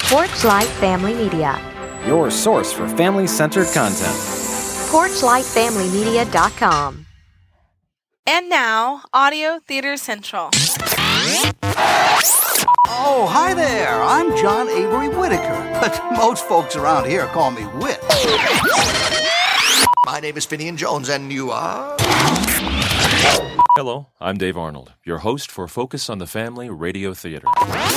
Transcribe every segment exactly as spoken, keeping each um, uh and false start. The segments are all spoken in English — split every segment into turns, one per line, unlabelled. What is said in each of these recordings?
Porchlight Family Media.
Your source for family-centered content.
porchlight family media dot com.
And now, Audio Theater Central.
Oh, hi there. I'm John Avery Whitaker, but most folks around here call me Whit.
My name is Finian Jones, and you are?
Hello, I'm Dave Arnold, your host for Focus on the Family Radio Theater.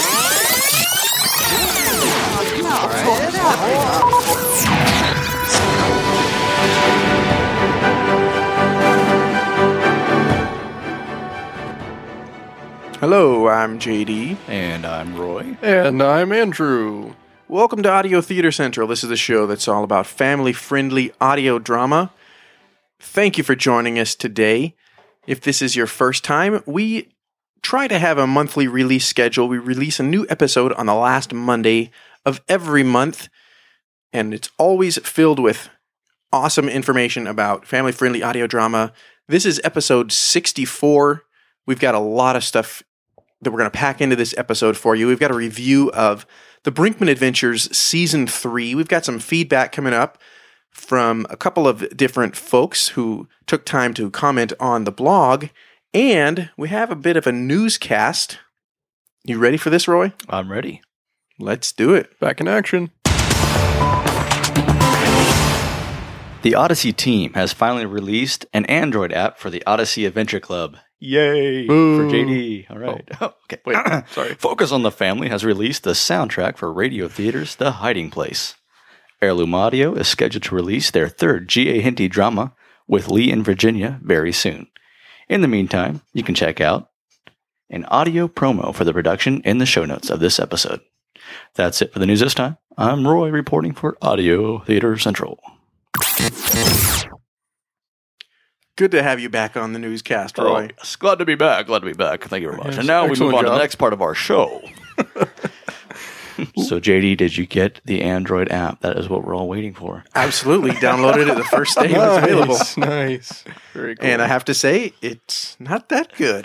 Hello, I'm J D.
And I'm Roy.
And I'm Andrew.
Welcome to Audio Theater Central. This is the show that's all about family-friendly audio drama. Thank you for joining us today. If this is your first time, we try to have a monthly release schedule. We release a new episode on the last Monday of every month, and it's always filled with awesome information about family-friendly audio drama. This is episode sixty-four. We've got a lot of stuff that we're going to pack into this episode for you. We've got a review of The Brinkman Adventures Season three. We've got some feedback coming up from a couple of different folks who took time to comment on the blog. And we have a bit of a newscast. You ready for this, Roy?
I'm ready.
Let's do it.
Back in action.
The Odyssey team has finally released an Android app for the Odyssey Adventure Club. Yay!
Boo.
For J D. All right.
Oh.
Okay.
Wait, sorry.
Focus on the Family has released the soundtrack for Radio Theater's The Hiding Place. Heirloom Audio is scheduled to release their third G A. Hinty drama with Lee in Virginia very soon. In the meantime, you can check out an audio promo for the production in the show notes of this episode. That's it for the news this time. I'm Roy reporting for Audio Theater Central.
Good to have you back on the newscast, Roy.
Oh, yes. Glad to be back. Glad to be back. Thank you very much.
Yes,
and now we
excellent
move on to
job.
the next part of our show. So, J D, did you get the Android app? That is what we're all waiting for.
Absolutely. Downloaded it the first day it was available.
Nice, nice. Very cool.
And I have to say, it's not that good.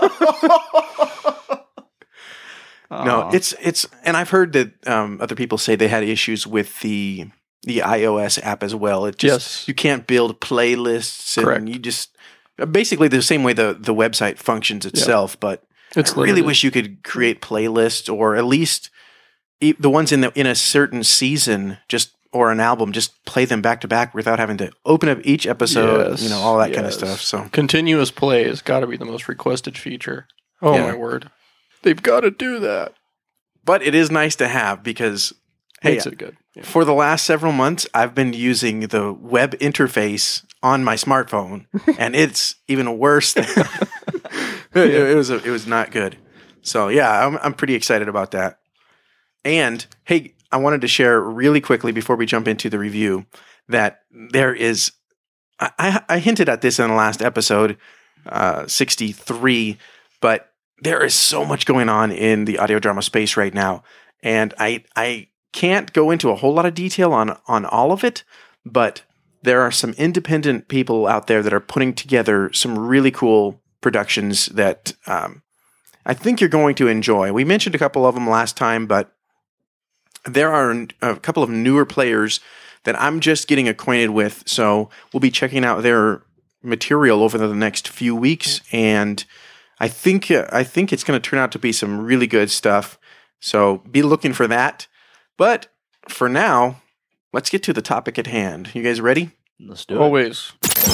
No, it's it's, and I've heard that um, other people say they had issues with the the iOS app as well. It just,
Yes.
you can't build playlists, and
Correct.
you just basically the same way the the website functions itself. But
It's
I really
limited.
wish you could create playlists, or at least e- the ones in the in a certain season, just or an album, just play them back to back without having to open up each episode.
Yes,
You know, all that kind of
yes.
stuff. So.
Continuous play has got to be the most requested feature. Oh,
Yeah.
my word. They've got to do that.
But it is nice to have because, hey,
Makes it good. Yeah.
for the last several months, I've been using the web interface on my smartphone, and it's even worse. Than it, it was. A, it was not good. So yeah, I'm I'm pretty excited about that. And hey, I wanted to share really quickly before we jump into the review that there is. I, I, I hinted at this in the last episode, uh, sixty-three, but there is so much going on in the audio drama space right now, and I I can't go into a whole lot of detail on on all of it, but there are some independent people out there that are putting together some really cool productions that um, I think you're going to enjoy. We mentioned a couple of them last time, but there are a couple of newer players that I'm just getting acquainted with, so we'll be checking out their material over the next few weeks, and I think uh, I think it's going to turn out to be some really good stuff. So be looking for that. But for now, let's get to the topic at hand. You guys ready?
Let's do it.
Always.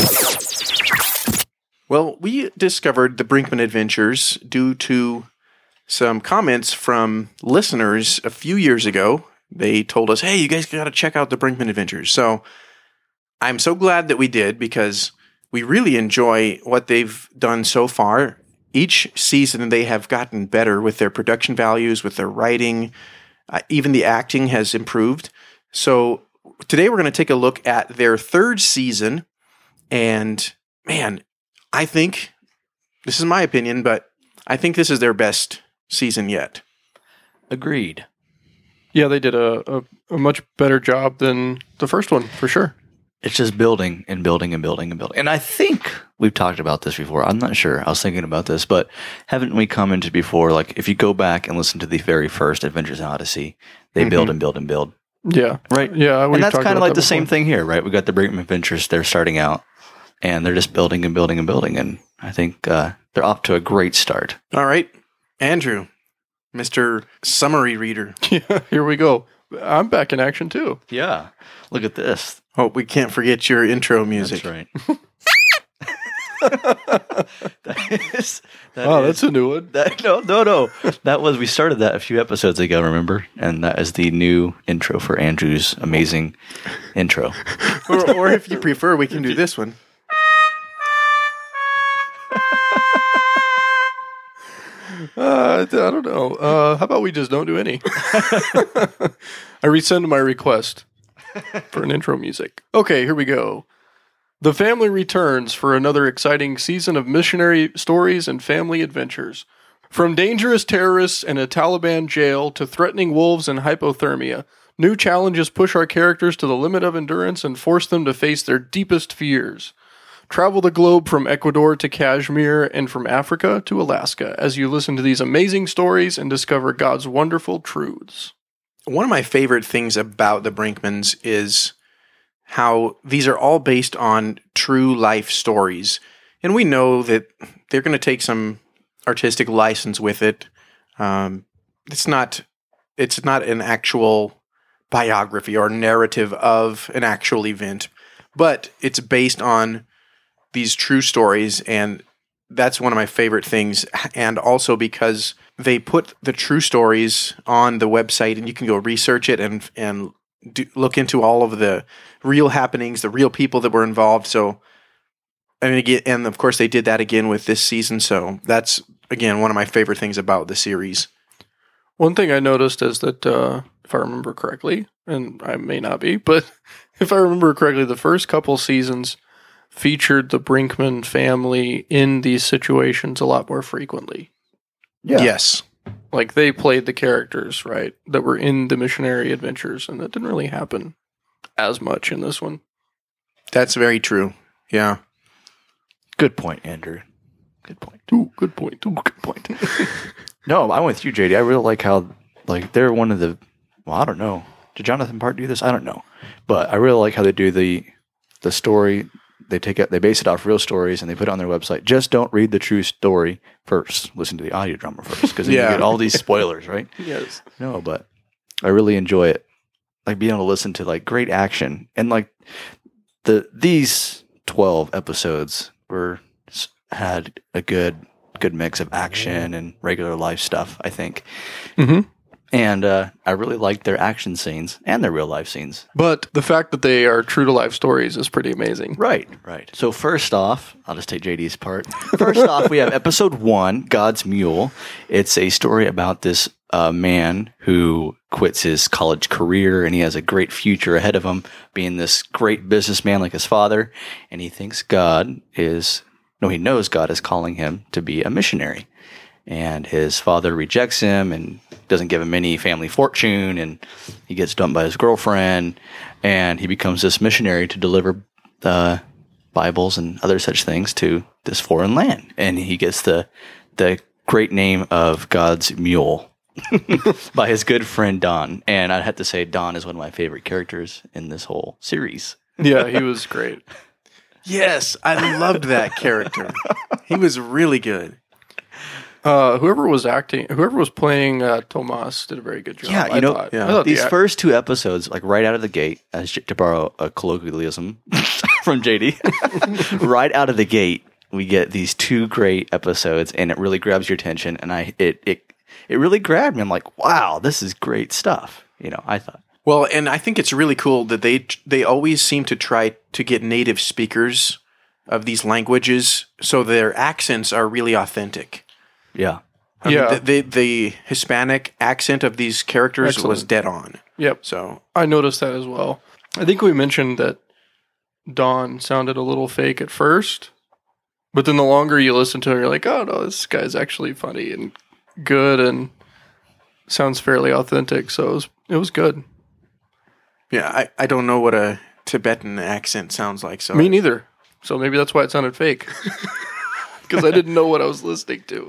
Well, we discovered the Brinkman Adventures due to some comments from listeners a few years ago. They told us, hey, you guys got to check out the Brinkman Adventures. So I'm so glad that we did because we really enjoy what they've done so far. Each season, they have gotten better with their production values, with their writing. Uh, even the acting has improved. So today we're going to take a look at their third season. And man, I think, this is my opinion, but I think this is their best season yet.
Agreed.
Yeah, they did a, a, a much better job than the first one, for sure.
it's just building and building and building and building. And I think we've talked about this before. I'm not sure. I was thinking about this, but haven't we commented before? Like, if you go back and listen to the very first Adventures in Odyssey, they mm-hmm. build and build and build.
Yeah.
Right?
Yeah.
And that's kind of like the before. Same thing here, right? We got the Brinkman Adventures. They're starting out, and they're just building and building and building. And I think uh, they're off to a great start.
All right. Andrew, Mister Summary Reader.
Yeah, here we go. I'm back in action, too.
Yeah. Look at this.
Oh, we can't forget your intro music.
That's right. that is, that
wow,
is,
that's a new one.
That, no, no, no. That was, we started that a few episodes ago, remember? And that is the new intro for Andrew's amazing intro.
or, or if you prefer, we can do this one.
Uh, I don't know. Uh, how about we just don't do any? I rescind my request for an intro music. Okay, here we go. The family returns for another exciting season of missionary stories and family adventures. From dangerous terrorists in a Taliban jail to threatening wolves and hypothermia, new challenges push our characters to the limit of endurance and force them to face their deepest fears. Travel the globe from Ecuador to Kashmir and from Africa to Alaska as you listen to these amazing stories and discover God's wonderful truths.
One of my favorite things about the Brinkmans is how these are all based on true life stories. And we know that they're going to take some artistic license with it. Um, it's not it's not an actual biography or narrative of an actual event, but it's based on these true stories, and that's one of my favorite things. And also because they put the true stories on the website, and you can go research it and and do, look into all of the real happenings, the real people that were involved. So, I mean, again, and of course they did that again with this season. So that's again one of my favorite things about the series.
One thing I noticed is that, uh, if I remember correctly, and I may not be, but if I remember correctly, the first couple seasons featured the Brinkman family in these situations a lot more frequently.
Yeah. Yes.
Like they played the characters, right, that were in the missionary adventures, and that didn't really happen as much in this one.
That's very true. Yeah.
Good point, Andrew. Good point.
Ooh, good point. Ooh, good point.
No, I'm with you, J D. I really like how, like, they're one of the, well, I don't know. Did Jonathan Park do this? I don't know. But I really like how they do the the story. They take it, they base it off real stories, and they put it on their website. Just don't read the true story first. Listen to the audio drama first, because then yeah. you get all these spoilers, right?
Yes.
No, but I really enjoy it. Like being able to listen to like great action, and like the these twelve episodes were had a good good mix of action and regular life stuff, I think.
Mm-hmm.
And uh, I really liked their action scenes and their real life scenes.
But the fact that they are true to life stories is pretty amazing.
Right, right. So first off, I'll just take J D's part. First off, we have episode one, God's Mule. It's a story about this uh, man who quits his college career, and he has a great future ahead of him, being this great businessman like his father. And he thinks God is, no, he knows God is calling him to be a missionary. And his father rejects him and doesn't give him any family fortune, and he gets dumped by his girlfriend, and he becomes this missionary to deliver uh, Bibles and other such things to this foreign land. And he gets the the great name of God's Mule by his good friend Don. And I'd have to say Don is one of my favorite characters in this whole series.
Yeah, he was great.
Yes, I loved that character. He was really good.
Uh, whoever was acting, whoever was playing uh, Tomas did a very good job.
Yeah, you
I
know,
thought.
yeah.
I thought
these
the,
first two episodes, like right out of the gate, as to borrow a colloquialism from J D, right out of the gate, we get these two great episodes, and it really grabs your attention. And I, it, it, it really grabbed me. I'm like, wow, this is great stuff. You know, I thought.
Well, and I think it's really cool that they they always seem to try to get native speakers of these languages, so their accents are really authentic.
Yeah.
I
yeah.
mean, the, the the Hispanic accent of these characters Excellent. was dead on.
Yep.
So
I noticed that as well. I think we mentioned that Don sounded a little fake at first, but then the longer you listen to it, you're like, oh no, this guy's actually funny and good and sounds fairly authentic. So it was, it was good.
Yeah, I, I don't know what a Tibetan accent sounds like. So
Me neither. So maybe that's why it sounded fake. Because I didn't know what I was listening to.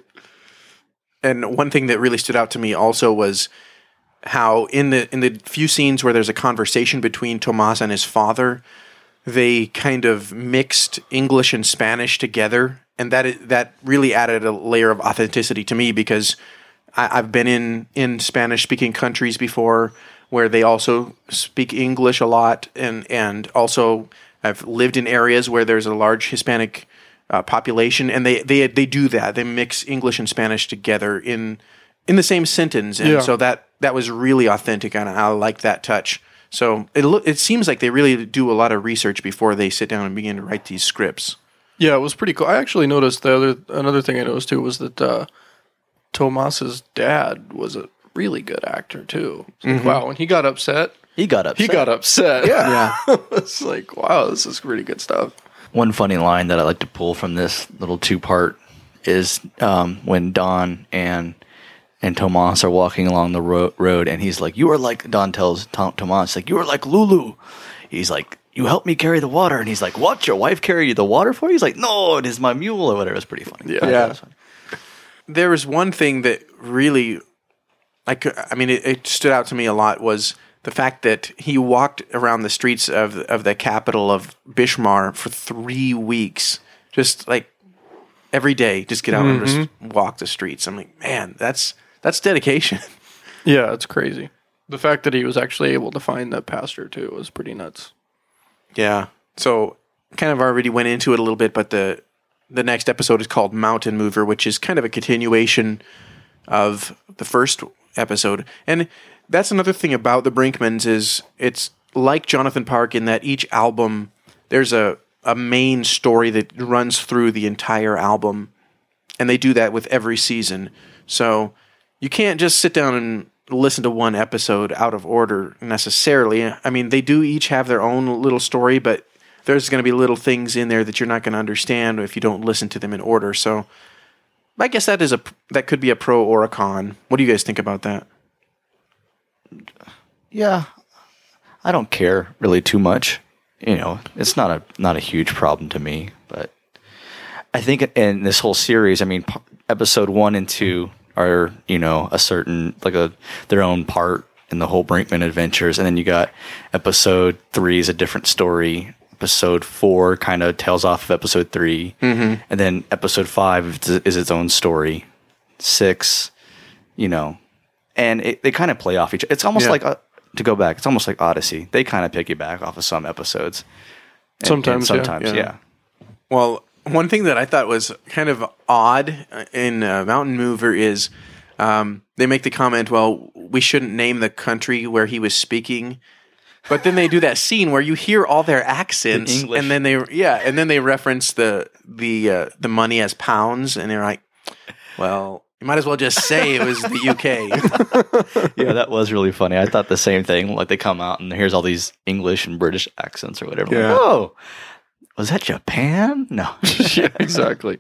And one thing that really stood out to me also was how in the in the few scenes where there's a conversation between Tomas and his father, they kind of mixed English and Spanish together, and that i- that really added a layer of authenticity to me because I, I've been in in Spanish speaking countries before where they also speak English a lot, and and also I've lived in areas where there's a large Hispanic uh, population, and they, they they do that. They mix English and Spanish together in in the same sentence, and
Yeah.
so that that was really authentic, and I like that touch. So it lo- it seems like they really do a lot of research before they sit down and begin to write these scripts.
Yeah, it was pretty cool. I actually noticed the other another thing I noticed too was that uh, Tomas's dad was a really good actor too. It's like, wow, when he got upset,
He got upset.
he got upset.
Yeah.
It's like, wow, this is really good stuff.
One funny line that I like to pull from this little two part is um, when Don and and Tomas are walking along the ro- road, and he's like, "You are like," Don tells Tom- Tomas, like, "You are like Lulu." He's like, "You helped me carry the water," and he's like, "What? Your wife carry the water for you?" He's like, "No, it is my mule," or whatever. It's pretty funny.
Yeah.
I thought
Yeah.
it was funny.
There was one thing that really, I could, I mean, it, it stood out to me a lot was the fact that he walked around the streets of of the capital of Bishmar for three weeks, just like every day, just get out and just walk the streets. I'm like, man, that's that's dedication.
Yeah, it's crazy. The fact that he was actually able to find that pastor too was pretty nuts.
Yeah. So kind of already went into it a little bit, but the the next episode is called Mountain Mover, which is kind of a continuation of the first episode. And that's another thing about the Brinkmans is it's like Jonathan Park in that each album there's a, a main story that runs through the entire album. And they do that with every season. So you can't just sit down and listen to one episode out of order necessarily. I mean, they do each have their own little story, but there's going to be little things in there that you're not going to understand if you don't listen to them in order. So I guess that is a that could be a pro or a con. What do you guys think about that?
Yeah, I don't care really too much. You know, it's not a not a huge problem to me. But I think in this whole series, I mean, p- episode one and two are, you know, a certain like a their own part in the whole Brinkman adventures, and then you got episode three is a different story. Episode four kind of tails off of episode three, mm-hmm. and then episode five is, is its own story. Six, you know, and it, they kind of play off each. It's almost
Yeah.
like a, to go back. It's almost like Odyssey. They kind of piggyback off of some episodes. And-
Sometimes,
and
yeah.
sometimes,
Yeah.
yeah.
Well, one thing that I thought was kind of odd in uh, Mountain Mover is um, they make the comment, well, we shouldn't name the country where he was speaking. But then they do that scene where you hear all their accents,
In English.
and then they yeah, and then they reference the the uh, the money as pounds, and they're like, well, you might as well just say it was the U K.
Yeah, that was really funny. I thought the same thing. Like they come out and here's all these English and British accents or whatever.
Yeah.
Like, oh, was that Japan? No.
Yeah, exactly.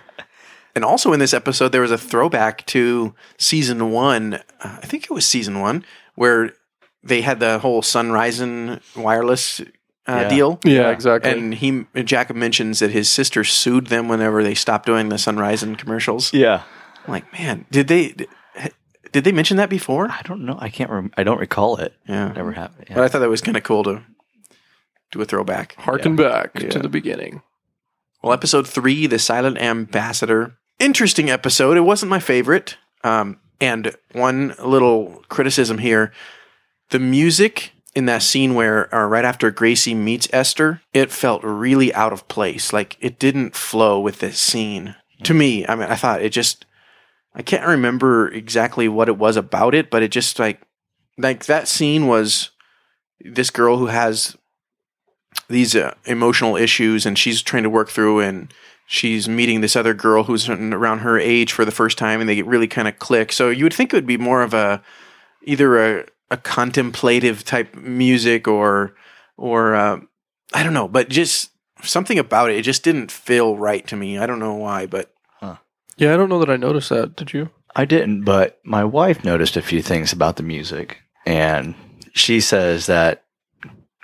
And also in this episode, there was a throwback to season one. Uh, I think it was season one where they had the whole Sunrising wireless uh,
Yeah.
deal.
Yeah, exactly.
And he Jacob mentions that his sister sued them whenever they stopped doing the Sunrising commercials.
Yeah.
I'm like, man, did they did they mention that before?
I don't know. I can't. Rem- I don't recall it.
Yeah.
Never happened.
But I thought that was kind of cool to do a throwback.
Harken back
Yeah.
to the beginning.
Well, episode three, The Silent Ambassador. Interesting episode. It wasn't my favorite. Um, and one little criticism here. The music in that scene where, or right after Gracie meets Esther, it felt really out of place. Like, it didn't flow with this scene. To me, I mean, I thought it just, I can't remember exactly what it was about it, but it just like, like that scene was this girl who has these uh, emotional issues and she's trying to work through, and she's meeting this other girl who's around her age for the first time, and they really kind of click. So you would think it would be more of a, either a, a contemplative type music or, or uh, I don't know, but just something about it, it just didn't feel right to me. I don't know why, but
Yeah, I don't know that I noticed that. Did you?
I didn't, but my wife noticed a few things about the music, and she says that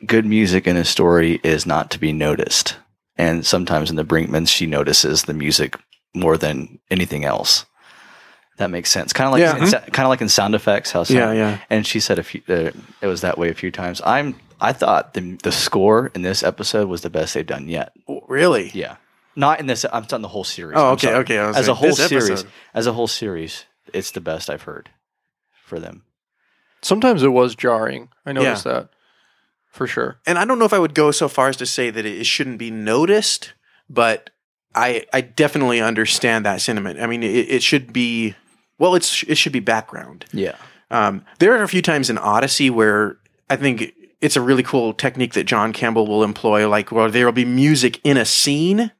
good music in a story is not to be noticed. And sometimes in the Brinkmans, she notices the music more than anything else. That makes sense. Kind of like
Yeah.
in, kind of like in sound effects. How sound,
Yeah, yeah.
And she said a few, uh, it was that way a few times. I'm I thought the the score in this episode was the best they've done yet.
Oh, really?
Yeah, not in this. I'm talking the whole series.
Oh,
I'm
okay,
sorry.
okay. I was
As a
like,
whole
this
series,
episode-
as a whole series, it's the best I've heard for them.
Sometimes it was jarring. I noticed
Yeah.
that for sure.
And I don't know if I would go so far as to say that it shouldn't be noticed, but I I definitely understand that sentiment. I mean, it, it should be well, it's it should be background.
Yeah,
Um, there are a few times in Odyssey where I think it's a really cool technique that John Campbell will employ, like where there will be music in a scene,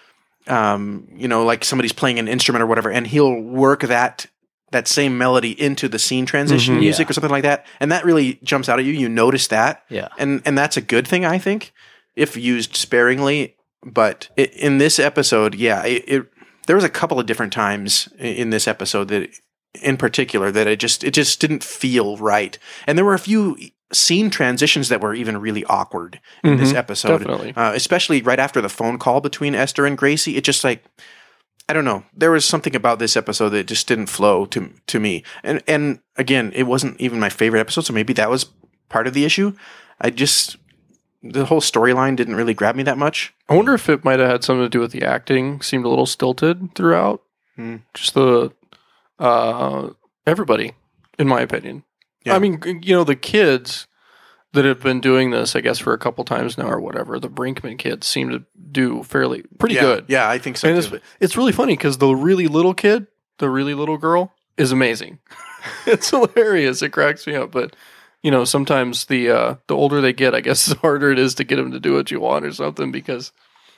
um, you know, like somebody's playing an instrument or whatever, and he'll work that that same melody into the scene transition
Mhm.
music
Yeah.
or something like that, and that really jumps out at you. You notice that,
yeah.
and and that's a good thing, I think, if used sparingly. But it, in this episode, yeah, it, it there was a couple of different times i- in this episode that, in particular, that it just it just didn't feel right, and there were a few scene transitions that were even really awkward in this
Mhm,
episode,
definitely.
uh, especially right after the phone call between Esther and Gracie. It just like I don't know, there was something about this episode that just didn't flow to to me, and and again, it wasn't even my favorite episode, so maybe that was part of the issue. I just the whole storyline didn't really grab me that much.
I wonder if it might have had something to do with the acting. Seemed a little stilted throughout.
Hmm.
Just the uh, everybody, in my opinion.
Yeah.
I mean, g- you know, the kids that have been doing this, I guess, for a couple times now or whatever. The Brinkman kids seem to do fairly pretty
yeah,
good.
Yeah, I think so.
And it's,
too.
it's really funny because the really little kid, the really little girl, is amazing. It's hilarious. It cracks me up. But you know, sometimes the uh, the older they get, I guess, the harder it is to get them to do what you want or something because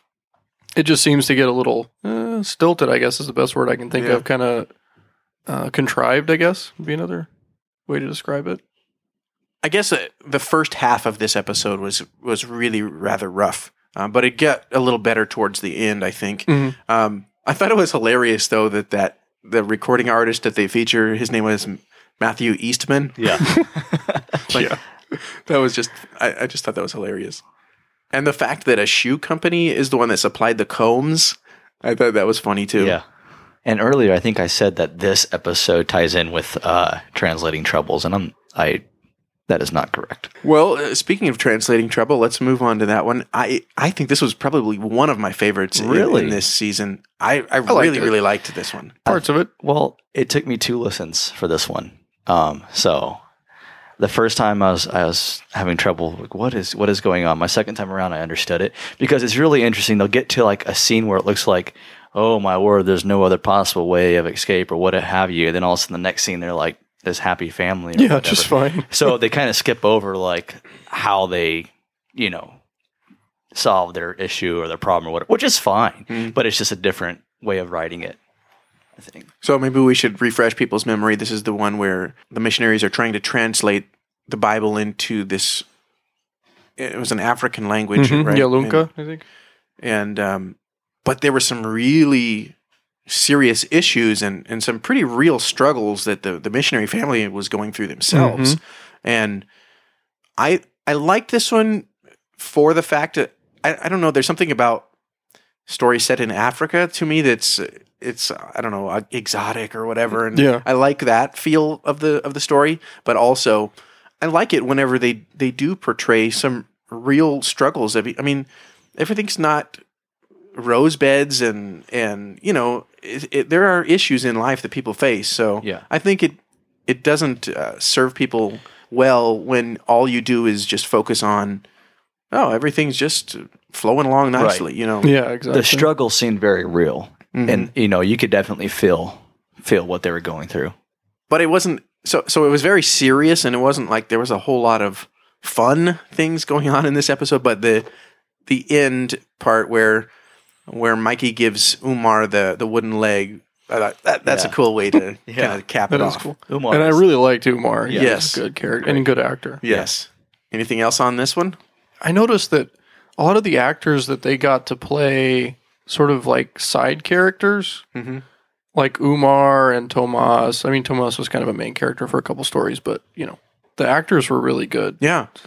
it just seems to get a little uh, stilted. I guess is the best word I can think
Yeah.
of. Kind of uh, contrived. I guess would be another way to describe it.
I guess uh, the first half of this episode was was really rather rough, uh, but it got a little better towards the end, I think.
Mhm.
Um, I thought it was hilarious though that, that the recording artist that they feature, his name was Matthew Eastman.
Yeah.
Like,
Yeah.
that was just I, I just thought that was hilarious, and the fact that a shoe company is the one that supplied the combs, I thought that was funny too.
Yeah. And earlier, I think I said that this episode ties in with uh, translating troubles, and I'm I that is not correct.
Well, uh, speaking of translating trouble, let's move on to that one. I I think this was probably one of my favorites in-
Really?
in, this season. I, I,
liked
really,
it.
really liked this one.
Parts of it.
Well, it took me two listens for this one. Um, so the first time I was I was having trouble. Like, what is what is going on? My second time around, I understood it because it's really interesting. They'll get to like a scene where it looks like, oh my word, there's no other possible way of escape or what have you. And then all of a sudden, the next scene, they're like this happy family. Or
Yeah,
whatever.
just fine.
So they kind of skip over like how they, you know, solve their issue or their problem or whatever, which is fine.
Mm.
But it's just a different way of writing it, I think.
So maybe we should refresh people's memory. This is the one where the missionaries are trying to translate the Bible into this. It was an African language,
Mhm.
right?
Yeah, Lunka, I think.
And, and um, but there were some really serious issues and, and some pretty real struggles that the, the missionary family was going through themselves. And I I liked this one for the fact that I, I don't know, there's something about stories set in Africa to me that's it's I don't know, exotic or whatever. And
Yeah.
I like that feel of the of the story, but also I like it whenever they, they do portray some real struggles. I mean, everything's not rose beds and and you know it, it, there are issues in life that people face. So
Yeah.
I think it it doesn't uh, serve people well when all you do is just focus on oh everything's just flowing along nicely.
Right.
You know.
Yeah, exactly.
The struggle seemed very real,
Mhm.
and you know you could definitely feel feel what they were going through.
But it wasn't so. So it was very serious, and it wasn't like there was a whole lot of fun things going on in this episode. But the the end part where where Mikey gives Umar the the wooden leg, I thought that that's
Yeah.
a cool way to
Yeah.
kind of cap
That
it
is
off.
cool.
Umar
And I
is-
really liked Umar. He's
Yes.
a good character and a good actor.
Yes. Anything else on this one?
I noticed that a lot of the actors that they got to play sort of like side characters,
Mm-hmm.
like Umar and Tomas. I mean, Tomas was kind of a main character for a couple stories, but you know, the actors were really good.
Yeah.
So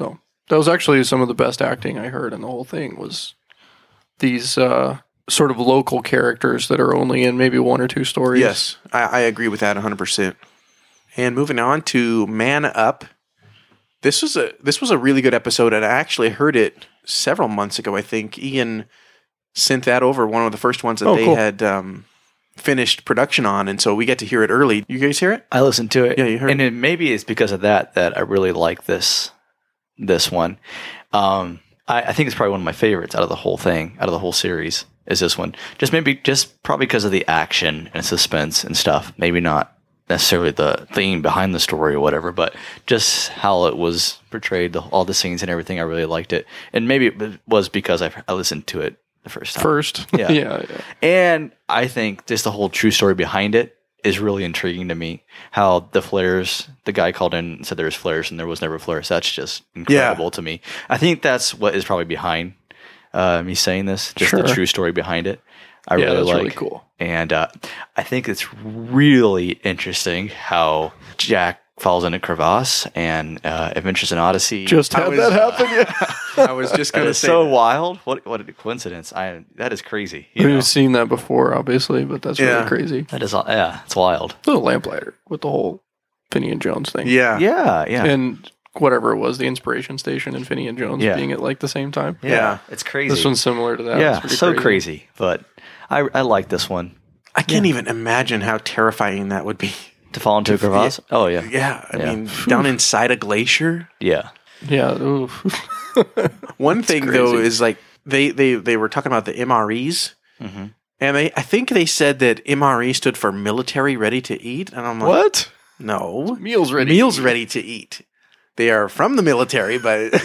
That was actually some of the best acting I heard in the whole thing was these uh, sort of local characters that are only in maybe one or two stories.
Yes, I, I agree with that one hundred percent. And moving on to Man Up. This was a this was a really good episode, and I actually heard it several months ago. I think Ian sent that over, one of the first ones that
Oh,
they
cool.
had um, finished production on, and so we get to hear it early. You guys hear it?
I listened to it.
Yeah, you heard
and it, maybe it's because of that that I really like this this one. Um, I, I think it's probably one of my favorites out of the whole thing, out of the whole series, is this one. Just maybe, just probably because of the action and suspense and stuff. Maybe not necessarily the theme behind the story or whatever, but just how it was portrayed, the, all the scenes and everything. I really liked it, and maybe it was because I, I listened to it the first time.
First.
Yeah.
yeah, yeah.
And I think just the whole true story behind it is really intriguing to me. How the flares, the guy called in and said there's flares and there was never flares. That's just incredible
Yeah.
to me. I think that's what is probably behind uh, me saying this, just
Sure.
the true story behind it. I
Yeah,
really
that's
like.
really cool.
And uh, I think it's really interesting how Jack falls in a crevasse and uh, Adventures in Odyssey.
Just
I
had
was,
that
uh,
happen. Yeah.
I was just
that
going to
is
say
so
that.
wild. What what a coincidence! I that is crazy. You know?
We've seen that before, obviously, but that's
Yeah.
really crazy.
That is yeah, it's wild.
The Lamplighter with the whole Finney and Jones thing.
Yeah.
Yeah, yeah.
And whatever it was, the Inspiration Station and Finney and Jones
Yeah.
being at like the same time.
Yeah,
Yeah.
it's crazy.
This one's similar to that.
yeah,
It's pretty
so crazy. But I I like this one.
I can't even imagine how terrifying that would be.
To fall into a crevasse? Oh yeah.
Yeah, I
Yeah.
mean, down inside a glacier.
Yeah.
Yeah. oof.
One thing
crazy.
though is like they, they, they were talking about the M R Es,
Mm-hmm.
and they I think they said that M R E stood for military ready to eat, and I'm like,
What?
no,
Meals ready.
meals ready to eat. They are from the military, but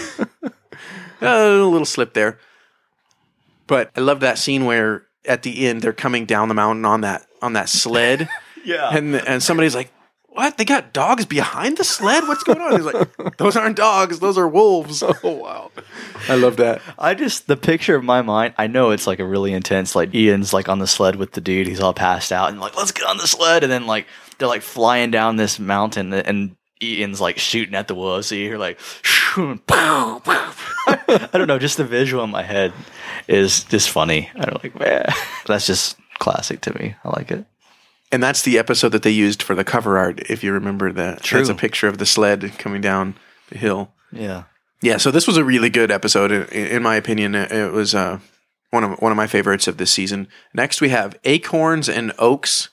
a little slip there. But I love that scene where at the end they're coming down the mountain on that on that sled.
Yeah.
And and somebody's like, "What? They got dogs behind the sled? What's going on?" He's like, "Those aren't dogs. Those are wolves."
Oh wow.
I love that.
I just the picture of my mind. I know it's like a really intense. Like Ian's like on the sled with the dude. He's all passed out and like, let's get on the sled. And then like they're like flying down this mountain and Ian's like shooting at the wolves. So you hear like, pow, pow. I don't know. Just the visual in my head is just funny. I'm like, man, that's just classic to me. I like it.
And that's the episode that they used for the cover art, if you remember that.
True.
That's a picture of the sled coming down the hill.
Yeah.
Yeah, so this was a really good episode, in, in my opinion. It was uh, one of one of my favorites of this season. Next, we have Acorns and Oaks.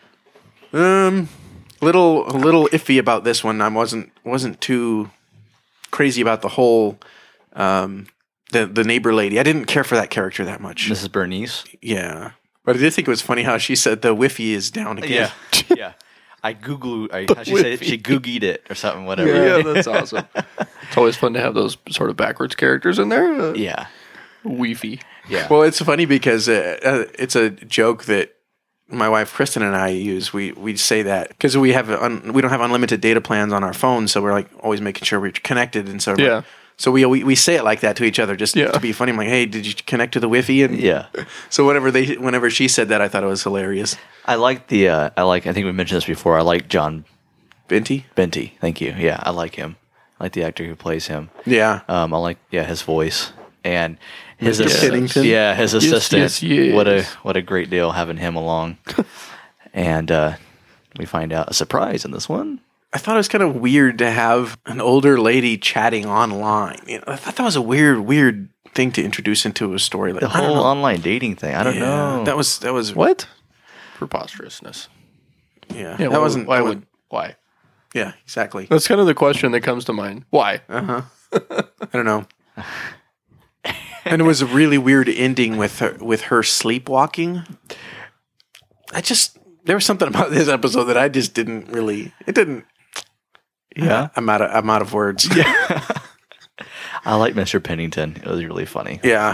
Um, little a little iffy about this one. I wasn't wasn't too crazy about the whole um, the the neighbor lady. I didn't care for that character that much.
Missus Bernice.
Yeah, but I did think it was funny how she said the Wi-Fi is down again.
Yeah. Yeah. I Google. I, how she said it? She googied it or something. Whatever.
Yeah, that's awesome. It's always fun to have those sort of backwards characters in there. Uh,
Yeah.
Weefy.
Yeah.
Well, it's funny because uh, uh, it's a joke that my wife Kristen and I use. We we say that because we have un, we don't have unlimited data plans on our phones, so we're like always making sure we're connected, and so
Yeah.
So we, we we say it like that to each other just
Yeah.
to be funny. I'm like, hey, did you connect to the Wi-Fi? And
Yeah.
so whenever they whenever she said that, I thought it was hilarious.
I like the. Uh, I like. I think we mentioned this before. I like John
Binty?
Benty. Thank you. Yeah, I like him. I like the actor who plays him.
Yeah.
Um, I like yeah his voice and his
Mister
assi-
Piddington?
Yeah, his
Yes,
assistant.
yes, yes.
What a what a great deal having him along. And uh, we find out a surprise in this one.
I thought it was kind of weird to have an older lady chatting online. You know, I thought that was a weird, weird thing to introduce into a story. Like
The
I don't
whole
know.
online dating thing. I don't
Yeah,
know.
That was that was
What? Preposterousness.
yeah.
Yeah,
that
why,
wasn't.
Why
that
would?
wa-
Why?
Yeah, exactly.
That's kind of the question that comes to mind. Why?
Uh huh. I don't know. And it was a really weird ending with her with her sleepwalking. I just there was something about this episode that I just didn't really. It didn't.
Yeah.
I'm out of I'm out of words.
I like Mister Pennington. It was really funny.
Yeah.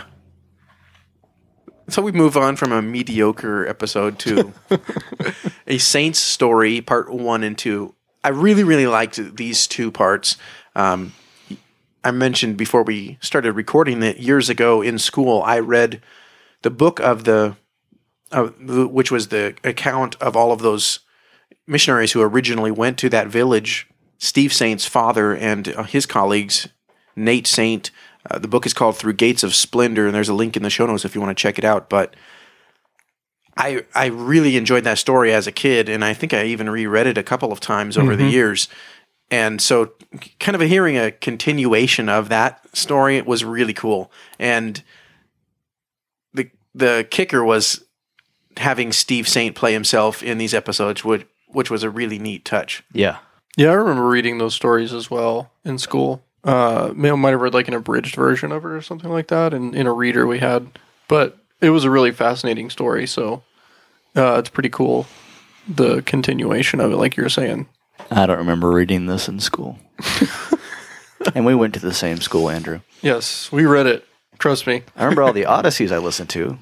So we move on from a mediocre episode to a Saints story, part one and two. I really, really liked these two parts. Um, I mentioned before we started recording that years ago in school, I read the book of the, of the which was the account of all of those missionaries who originally went to that village. Steve Saint's father and uh, his colleagues Nate Saint. Uh, the book is called Through Gates of Splendor, and there's a link in the show notes if you want to check it out. But I I really enjoyed that story as a kid, and I think I even reread it a couple of times over
Mm-hmm.
the years. And so kind of hearing a continuation of that story was really cool. And the the kicker was having Steve Saint play himself in these episodes, which, which was a really neat touch.
Yeah.
Yeah, I remember reading those stories as well in school. Uh, I might have read like an abridged version of it or something like that in, in a reader we had. But it was a really fascinating story, so uh, it's pretty cool, the continuation of it, like you were saying.
I don't remember reading this in school. And we went to the same school, Andrew.
Yes, we read it. Trust me.
I remember all the Odysseys I listened to.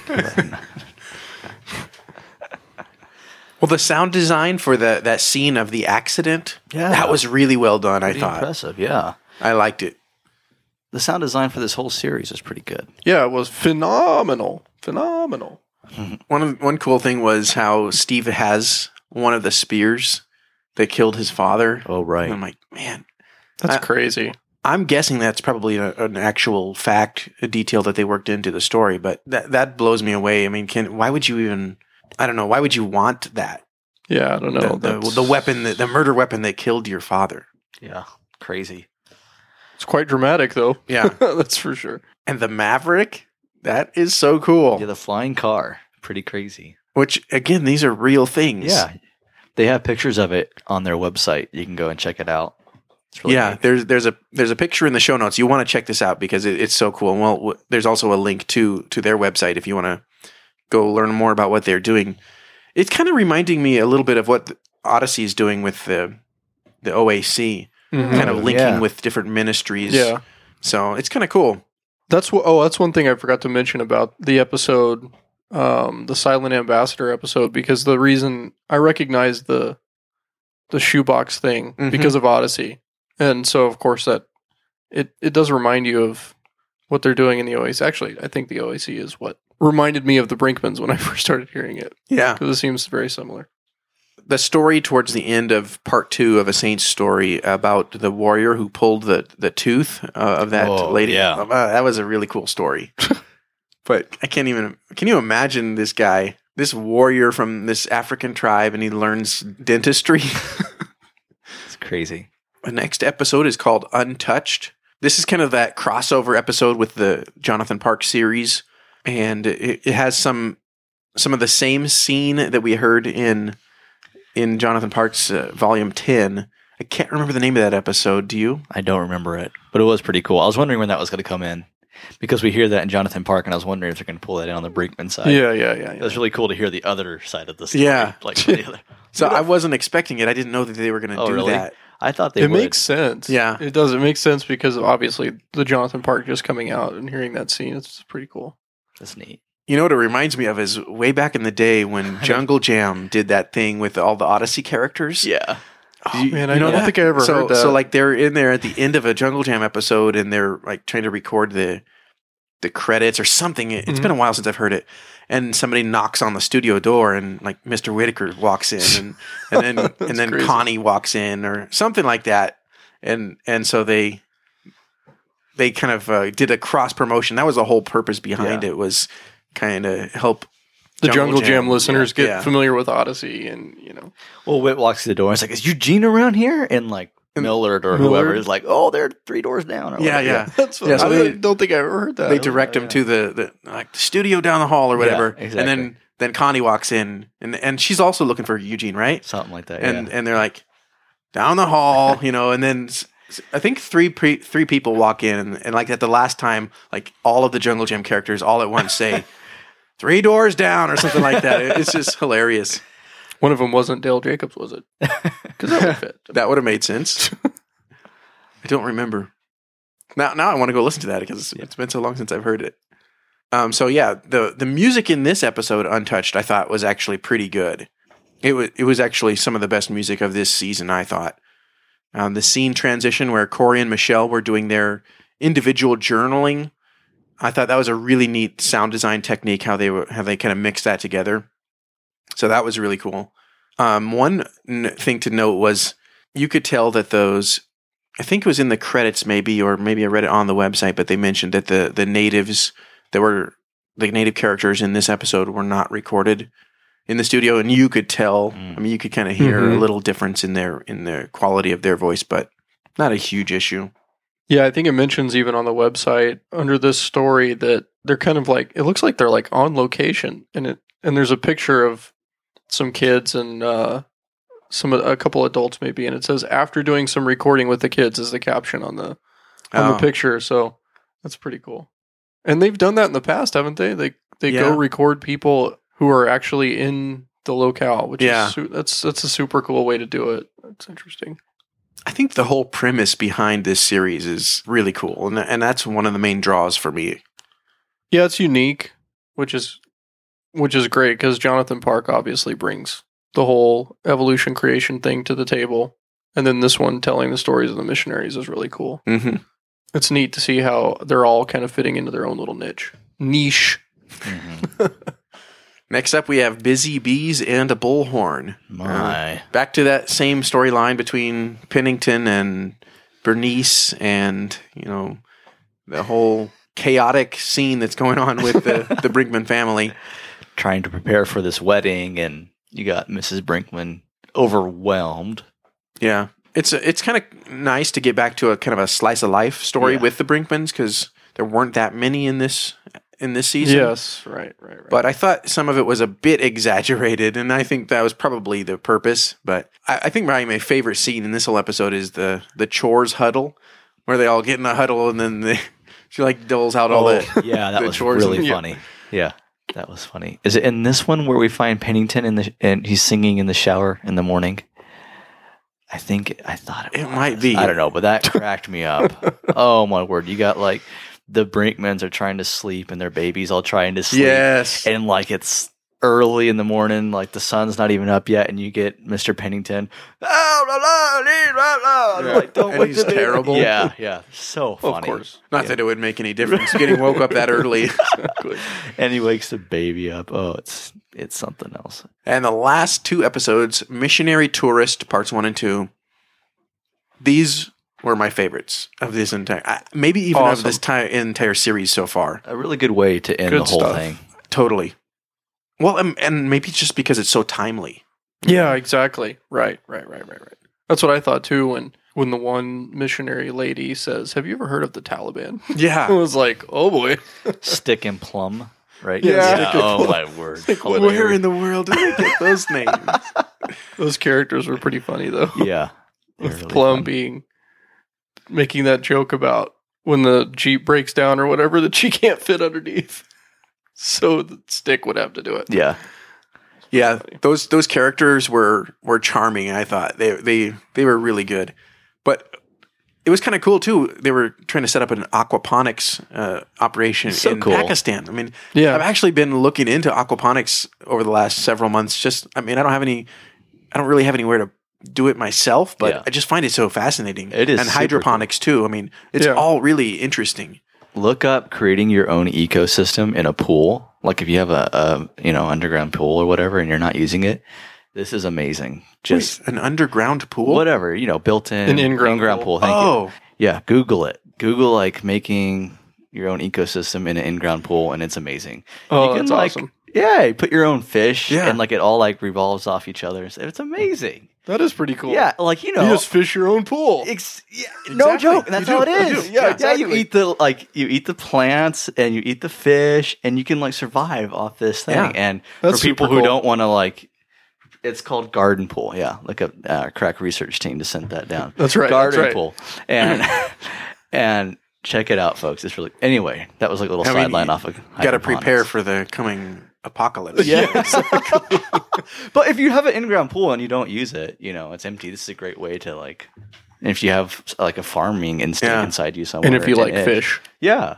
Well, the sound design for the that scene of the accident,
Yeah.
that was really well done, I
Pretty
thought.
impressive, yeah.
I liked it.
The sound design for this whole series is pretty good.
Yeah, it was phenomenal. Phenomenal.
One of one cool thing was how Steve has one of the spears that killed his father.
Oh, right.
And I'm like, man,
That's
I-
crazy.
I'm guessing that's probably a, an actual fact, a detail that they worked into the story, but that that blows me away. I mean, can why would you even? I don't know. Why would you want that?
Yeah, I don't know.
the, the,
That's-
the weapon, the, the murder weapon that killed your father.
Yeah, crazy.
It's quite dramatic, though.
Yeah.
That's for sure.
And the Maverick, that is so cool.
Yeah, the flying car, pretty crazy.
Which again, these are real things.
Yeah, they have pictures of it on their website. You can go and check it out. It's really
yeah,
neat.
there's there's a there's a picture in the show notes. You want to check this out because it, it's so cool. And well, w- there's also a link to to their website if you want to go learn more about what they're doing. It's kind of reminding me a little bit of what Odyssey is doing with the the O A C,
Mhm.
kind of
Oh,
linking
yeah.
with different ministries.
Yeah.
So it's kind of cool.
That's what. Oh, that's one thing I forgot to mention about the episode, um, the Silent Ambassador episode, because the reason I recognized the the shoebox thing
Mhm.
because of Odyssey, and so of course that it it does remind you of what they're doing in the O A C. Actually, I think the O A C is what reminded me of the Brinkmans when I first started hearing it,
Yeah.
because it seems very similar.
The story towards the end of part two of A Saint's story about the warrior who pulled the, the tooth uh, of that
Oh,
lady.
yeah.
Uh, that was a really cool story. But I can't even, can you imagine this guy, this warrior from this African tribe, and he learns dentistry?
It's crazy.
The next episode is called Untouched. This is kind of that crossover episode with the Jonathan Park series. And it, it has some some of the same scene that we heard in in Jonathan Park's uh, volume ten. I can't remember the name of that episode. Do you?
I don't remember it, but it was pretty cool. I was wondering when that was going to come in because we hear that in Jonathan Park, and I was wondering if they're going to pull that in on the Brinkman side.
Yeah, yeah, yeah.
It
yeah.
was really cool to hear the other side of the story.
Yeah.
like the other.
So I wasn't expecting it. I didn't know that they were going to
Oh,
do
really?
that.
I thought they
It
would.
makes sense.
Yeah.
It does. It makes sense because obviously the Jonathan Park just coming out and hearing that scene, it's pretty cool.
That's neat.
You know what it reminds me of is way back in the day when Jungle Jam did that thing with all the Odyssey characters.
Yeah.
Do you,
man, I
you know
don't
that?
think I ever
so,
heard that.
So like they're in there at the end of a Jungle Jam episode and they're like trying to record the the credits or something. It's
Mhm.
been a while since I've heard it. And somebody knocks on the studio door and like Mister Whitaker walks in and and then and then
crazy.
Connie walks in or something like that. And and so they they kind of uh, did a cross promotion. That was the whole purpose behind
Yeah.
it, was kind of help
The Jungle, Jam,
Jam,
listeners
yeah,
get
yeah.
familiar with Odyssey, and you know,
Well, Whit walks to the door and it's like, is Eugene around here? And like Millard or whoever
Millard?
is like, oh, they're three doors down. Or
Yeah,
whatever.
yeah.
that's what
Yeah, so
I
they-
don't think I ever heard that.
They direct him to the, the like the studio down the hall or whatever,
Yeah,
and then
exactly.
then Connie walks in, and and she's also looking for Eugene, right?
Something like that.
And
yeah.
and they're like down the hall, you know, and then s- s- I think three pre- three people walk in, and, and like at the last time, like all of the Jungle Jam characters all at once say three doors down or something like that. It- It's just hilarious.
One of them wasn't Dale Jacobs, was it? Because that would fit.
That would have made sense. I don't remember. Now, now I want to go listen to that because it's, it's been so long since I've heard it. Um, so yeah, the the music in this episode, Untouched, I thought was actually pretty good. It was it was actually some of the best music of this season, I thought. Um, the scene transition where Corey and Michelle were doing their individual journaling, I thought that was a really neat sound design technique. How they were how they kind of mixed that together. So that was really cool. Um, one n- thing to note was you could tell that those I think it was in the credits maybe, or maybe I read it on the website, but they mentioned that the, the natives that were, the native characters in this episode were not recorded in the studio, and you could tell, mm. I mean, you could kind of hear mm-hmm. a little difference in their, in the quality of their voice, but not a huge issue.
Yeah, I think it mentions even on the website under this story that they're kind of like, it looks like they're like on location, and it, and there's a picture of some kids and, uh, some a couple adults maybe, and it says after doing some recording with the kids is the caption on the on
oh.
the picture. So that's pretty cool. And they've done that in the past, haven't they? They they
yeah.
go record people who are actually in the locale, which
yeah.
is su- that's that's a super cool way to do it. That's interesting.
I think the whole premise behind this series is really cool, and and that's one of the main draws for me.
Yeah, it's unique, which is which is great because Jonathan Park obviously brings the whole evolution creation thing to the table. And then this one telling the stories of the missionaries is really cool.
Mm-hmm.
It's neat to see how they're all kind of fitting into their own little niche. Niche.
Mm-hmm.
Next up, we have Busy Bees and a Bullhorn.
My.
Uh, back to that same storyline between Pennington and Bernice and, you know, the whole chaotic scene that's going on with the, the Brinkman family.
Trying to prepare for this wedding, and you got Missus Brinkman overwhelmed.
Yeah. It's a, it's kind of nice to get back to a kind of a slice of life story
yeah.
with the Brinkmans, because there weren't that many in this in this season.
Yes, right, right, right.
But I thought some of it was a bit exaggerated, and I think that was probably the purpose. But I, I think probably my favorite scene in this whole episode is the the chores huddle, where they all get in a huddle and then they, she like doles out all
oh,
the
yeah, that
the
was
chores
really
and,
funny. Yeah. yeah, that was funny. Is it in this one where we find Pennington in the and he's singing in the shower in the morning? I think I thought it,
it
was.
might be.
I don't know, but that cracked me up. Oh my word! You got like the Brinkmans are trying to sleep, and their babies all trying to sleep.
Yes,
and like it's early in the morning, like the sun's not even up yet, and you get Mister Pennington. Oh, la, la, la, la, like, don't
and
wake
he's
the baby.
terrible.
Yeah, yeah, so funny.
Of course, not yeah. that it would make any difference getting woke up that early.
Exactly. And he wakes the baby up. Oh, it's it's something else.
And the last two episodes, Missionary Tourist Parts One and Two. These were my favorites of this entire, maybe even
awesome.
of this entire, entire series so far.
A really good way to end
good
the whole
stuff.
thing.
Totally. Well, and, and maybe just because it's so timely.
Yeah, exactly. Right, right, right, right, right. That's what I thought too when when the one missionary lady says, "Have you ever heard of the Taliban?"
Yeah.
I was like, "Oh boy."
Stick and Plum, right?
Yeah.
yeah. Oh my word.
Like, where in the world did they get those names?
Those characters were pretty funny though.
Yeah.
With
really
Plum
fun.
being making that joke about when the Jeep breaks down or whatever that she can't fit underneath. So the Stick would have to do it.
Yeah.
Yeah, those those characters were were charming. I thought they they they were really good, but it was kind of cool too. They were trying to set up an aquaponics uh, operation
So
in
cool.
Pakistan. I mean,
Yeah.
I've actually been looking into aquaponics over the last several months. Just, I mean, I don't have any, I don't really have anywhere to do it myself, but
Yeah.
I just find it so fascinating.
It is
and
super
hydroponics too. I mean, it's
Yeah.
all really interesting.
Look up creating your own ecosystem in a pool. Like if you have a, a you know underground pool or whatever, and you're not using it, this is amazing. Just
Wait, an underground pool.
whatever you know, built in
An in-ground
pool.
pool.
Thank
Oh,
you. Yeah, Google it. Google like making your own ecosystem in an in-ground pool, and it's amazing.
Oh,
you can,
that's
like,
awesome.
Yeah, you put your own fish,
Yeah.
and like it all like revolves off each other. So it's amazing.
That is pretty cool.
Yeah, like you know,
You just fish your own pool.
Ex- yeah, no
Exactly.
joke. That's
You
how
do.
it
You
is.
do.
Yeah,
Yeah,
yeah.
exactly.
You eat the like you eat the plants and you eat the fish, and you can like survive off this thing.
Yeah.
And
That's
for people
super
who
cool.
don't want to like, it's called garden pool. Yeah, like a uh, crack research team to send that down.
That's right,
Garden
that's right.
pool, and and check it out, folks. It's really anyway. That was like a little
I mean,
sideline
you
off of.
got to
hydroponics.
prepare for the coming apocalypse.
Yeah, exactly. But if you have an in-ground pool and you don't use it, you know, it's empty. This is a great way to like, if you have like a farming instinct
Yeah.
inside you somewhere.
And if you
it's an
like
edge.
fish.
Yeah.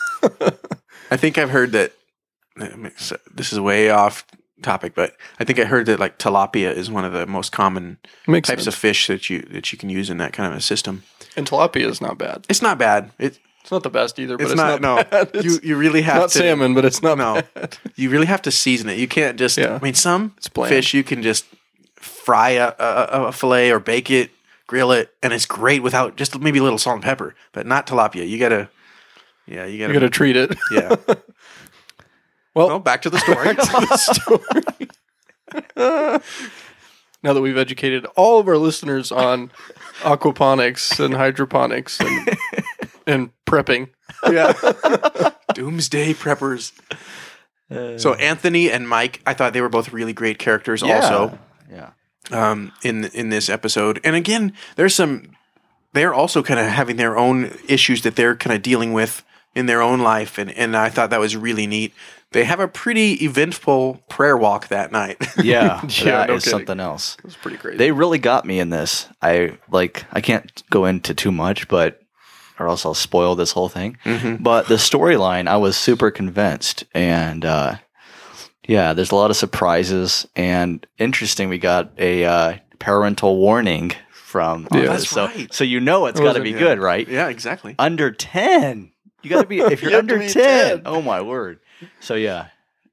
I think I've heard that. so This is way off topic, but I think I heard that like tilapia is one of the most common
Makes
types
sense.
of fish that you that you can use in that kind of a system.
And tilapia is not bad.
It's not bad. It,
It's not the best either, but
it's,
it's,
not,
not,
no.
bad. It's
You you really have
not
to
salmon, but it's not
No,
bad.
you really have to season it. You can't just.
Yeah.
I mean, some
bland.
fish you can just fry a, a, a fillet or bake it, grill it, and it's great without just maybe a little salt and pepper, but not tilapia. You gotta, yeah, you gotta,
You got to treat it.
yeah.
Well,
Well, back to the story.
now that we've educated all of our listeners on aquaponics and hydroponics and, and prepping.
Yeah. Doomsday preppers. So Anthony and Mike, I thought they were both really great characters also
Yeah.
um, in in this episode. And again, there's some they're also kind of having their own issues that they're kind of dealing with in their own life, and, and I thought that was really neat. They have a pretty eventful prayer walk that night.
Yeah,
Yeah,
that
no
is
kidding.
something else.
It's pretty crazy.
They really got me in this. I like I can't go into too much, but or else I'll spoil this whole thing.
Mm-hmm.
But the storyline, I was super convinced, and uh, yeah, there's a lot of surprises. And interesting, we got a uh, parental warning from
Yeah.
this.
That's
so
right.
so you know it's
It
got to
wasn't-
be
yeah.
good, right?
Yeah, exactly.
Under ten, you got to be if you're
You have to
under
be
ten.
ten.
Oh my word! So yeah,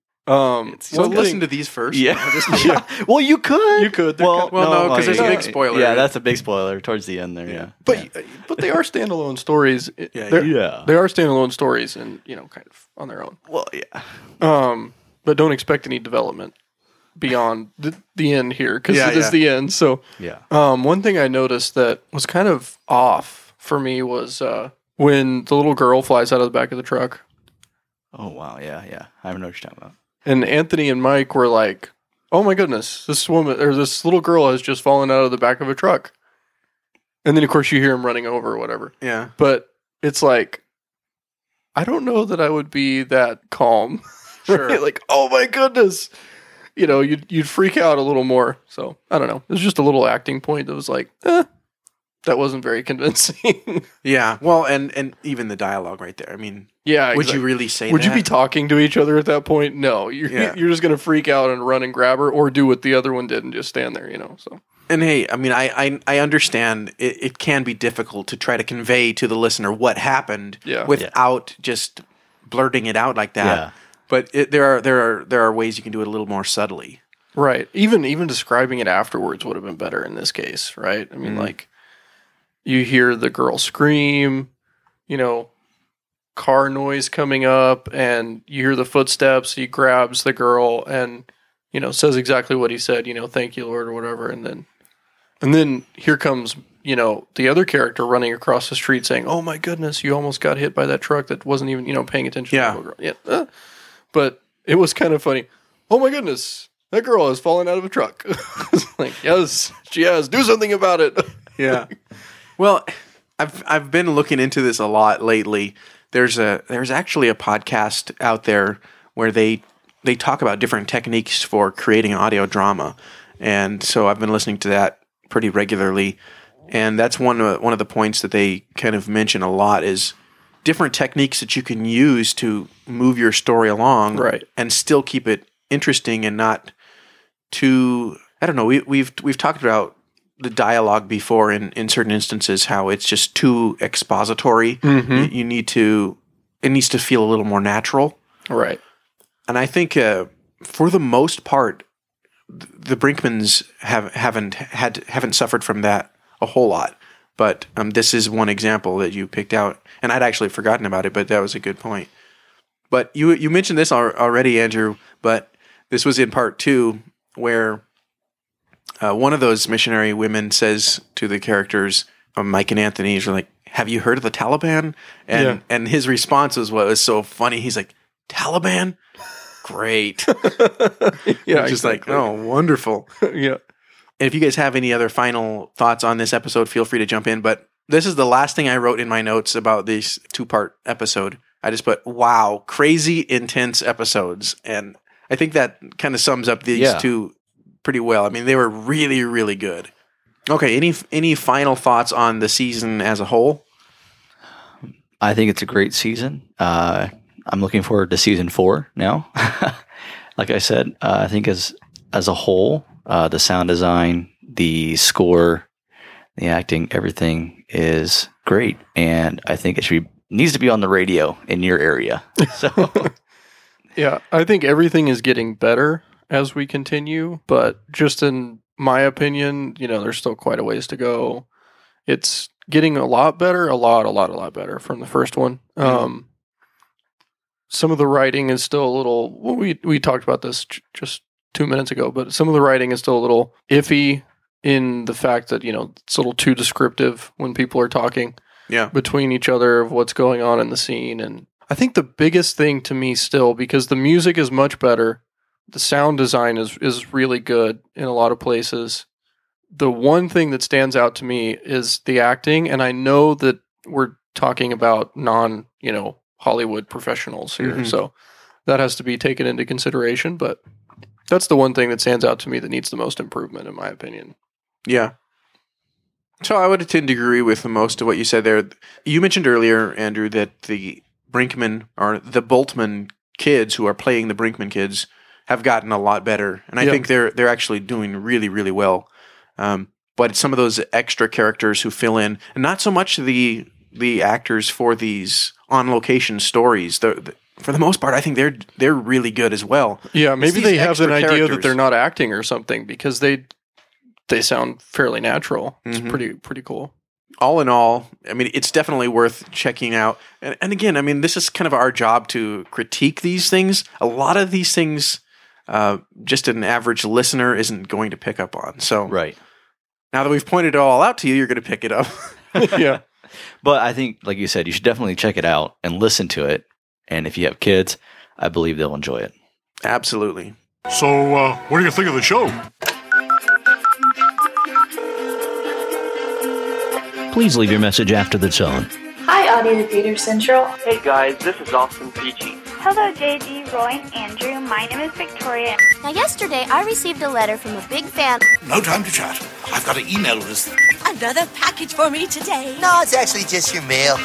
um,
So
one
listen
thing-
to these first.
yeah. well, you could.
You could. They're
Well,
kind-
Well, no, 'cause there's a
yeah.
big spoiler.
Yeah, that's a big spoiler towards the end there. Yeah,
But but they are standalone stories.
Yeah,
They're-
yeah.
They are standalone stories, and you know, kind of on their own.
Well, yeah.
Um, but don't expect any development beyond the, the end here because
Yeah,
it is
yeah.
the end. So,
Yeah.
um, one thing I noticed that was kind of off for me was uh, when the little girl flies out of the back of the truck,
Oh wow, yeah, yeah. I don't know what you're talking about.
and Anthony and Mike were like, "Oh my goodness, this woman or this little girl has just fallen out of the back of a truck," and then of course you hear him running over or whatever.
Yeah.
But it's like, I don't know that I would be that calm.
Sure.
Right? Like, oh my goodness. You know, you'd, you'd freak out a little more. So, I don't know. It was just a little acting point that was like, eh, that wasn't very convincing.
Yeah. Well, and and even the dialogue right there. I mean,
yeah.
would
exactly.
you really say
Would
that?
you be talking to each other at that point? No. You're,
Yeah.
you're just going to freak out and run and grab her or do what the other one did and just stand there, you know? So,
And hey, I mean, I I, I understand it, it can be difficult to try to convey to the listener what happened
Yeah.
without just blurting it out like that.
Yeah.
But it, there are there are there are ways you can do it a little more subtly.
right. Even, even describing it afterwards would have been better in this case, right? I mean,
Mhm.
like, you hear the girl scream, you know, car noise coming up, and you hear the footsteps. He grabs the girl and, you know, says exactly what he said, you know, thank you, Lord, or whatever. And then, and then here comes, you know, the other character running across the street saying, oh my goodness, you almost got hit by that truck that wasn't even, you know, paying attention
Yeah.
to the little girl. Yeah. Uh, but it was kind of funny. Oh my goodness, that girl has fallen out of a truck. It's like, yes, she has. Do something about it.
Yeah. Well, I've I've been looking into this a lot lately. There's a there's actually a podcast out there where they they talk about different techniques for creating an audio drama, and so I've been listening to that pretty regularly. And that's one of one of the points that they kind of mention a lot is different techniques that you can use to move your story along,
Right.
and still keep it interesting and not too. I don't know. We, we've we've talked about the dialogue before in, in certain instances, how it's just too expository.
Mm-hmm.
You, you need to, it needs to feel a little more natural.
Right.
And I think uh, for the most part, th- the Brinkmans have haven't had haven't suffered from that a whole lot. But um, this is one example that you picked out, and I'd actually forgotten about it, but that was a good point. But you you mentioned this al- already, Andrew. But this was in part two, where uh, one of those missionary women says to the characters, uh, Mike and Anthony, are like, "Have you heard of the Taliban?" And
Yeah.
and his response was what was so funny. He's like, "Taliban, great."
Yeah.
Just like,
exactly.
oh, wonderful.
Yeah.
And if you guys have any other final thoughts on this episode, feel free to jump in. But this is the last thing I wrote in my notes about this two-part episode. I just put, wow, crazy intense episodes. And I think that kind of sums up these
Yeah.
two pretty well. I mean, they were really, really good. Okay, any any final thoughts on the season as a whole?
I think it's a great season. Uh, I'm looking forward to season four now. Like I said, uh, I think as as a whole, uh, the sound design, the score, the acting, everything is great, and I think it should be needs to be on the radio in your area. So
Yeah, I think everything is getting better as we continue, but just in my opinion, you know, there's still quite a ways to go. it's getting a lot better, a lot, a lot, a lot better from the first one.
Mhm.
Um, some of the writing is still a little. Well, we we talked about this j- just two minutes ago, but some of the writing is still a little iffy in the fact that you know it's a little too descriptive when people are talking
Yeah.
between each other of what's going on in the scene. And I think the biggest thing to me still, because the music is much better, the sound design is is really good in a lot of places. The one thing that stands out to me is the acting, and I know that we're talking about non, you know, Hollywood professionals here,
Mhm.
so that has to be taken into consideration. But that's the one thing that stands out to me that needs the most improvement, in my opinion.
Yeah. So I would tend to agree with most of what you said there. You mentioned earlier, Andrew, that the Brinkman or the Boltman kids who are playing the Brinkman kids have gotten a lot better, and I
Yeah.
think they're they're actually doing really really well. Um, but some of those extra characters who fill in, and not so much the the actors for these on location stories. The, the, for the most part, I think they're they're really good as well.
Yeah,
It's
maybe
these
they have
extra
an idea that
characters.
they're not acting or something because they they sound fairly natural. It's
Mhm.
pretty pretty cool.
All in all, I mean, it's definitely worth checking out. And, and again, I mean, this is kind of our job to critique these things. A lot of these things, uh, just an average listener isn't going to pick up on. So
Right.
now that we've pointed it all out to you, you're going to pick it up.
Yeah.
But I think, like you said, you should definitely check it out and listen to it. And if you have kids, I believe they'll enjoy it.
Absolutely.
So, uh, what do you think of the show?
Please leave your message after the tone.
Hi, Audio Theater Central.
Hey guys, this is Austin Peachy.
Hello, J D, Roy, and Andrew. My name is Victoria.
Now, yesterday I received a letter from a big fan.
No time to chat. I've got to email this.
Another package for me today.
No, it's actually just your mail.